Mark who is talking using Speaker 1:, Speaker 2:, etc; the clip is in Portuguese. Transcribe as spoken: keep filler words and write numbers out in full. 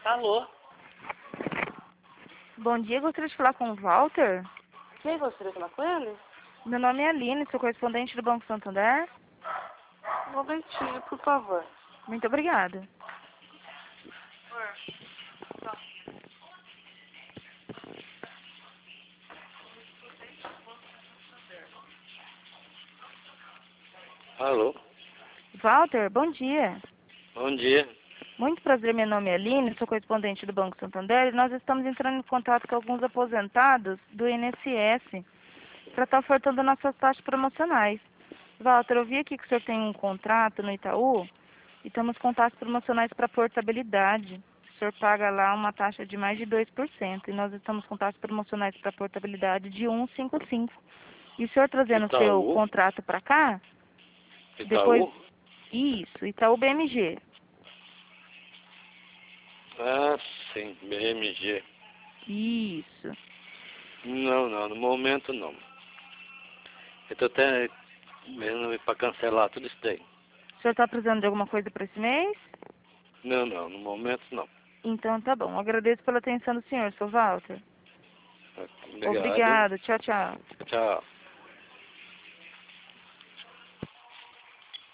Speaker 1: Alô?
Speaker 2: Bom dia, gostaria de falar com o Walter.
Speaker 1: Quem gostaria de falar com ele?
Speaker 2: Meu nome é Aline, sou correspondente do Banco Santander.
Speaker 1: Um momentinho, por favor.
Speaker 2: Muito obrigada.
Speaker 1: Alô?
Speaker 2: Walter, bom dia.
Speaker 1: Bom dia.
Speaker 2: Muito prazer, meu nome é Aline, sou correspondente do Banco Santander e nós estamos entrando em contato com alguns aposentados do I N S S para estar ofertando nossas taxas promocionais. Walter, eu vi aqui que o senhor tem um contrato no Itaú e temos com taxas promocionais para portabilidade. O senhor paga lá uma taxa de mais de dois por cento e nós estamos com taxas promocionais para portabilidade de um vírgula cinquenta e cinco. E o senhor trazendo o seu
Speaker 1: Itaú?
Speaker 2: contrato para cá, depois...
Speaker 1: Itaú?
Speaker 2: Isso, Itaú B M G.
Speaker 1: Ah, sim, B M G.
Speaker 2: Isso.
Speaker 1: Não, não, no momento não. Eu tô até mesmo para cancelar tudo isso daí.
Speaker 2: O senhor está precisando de alguma coisa para esse mês?
Speaker 1: Não, não, no momento não.
Speaker 2: Então tá bom. Agradeço pela atenção do senhor, seu Walter.
Speaker 1: Obrigado.
Speaker 2: Obrigado. Tchau, tchau.
Speaker 1: Tchau.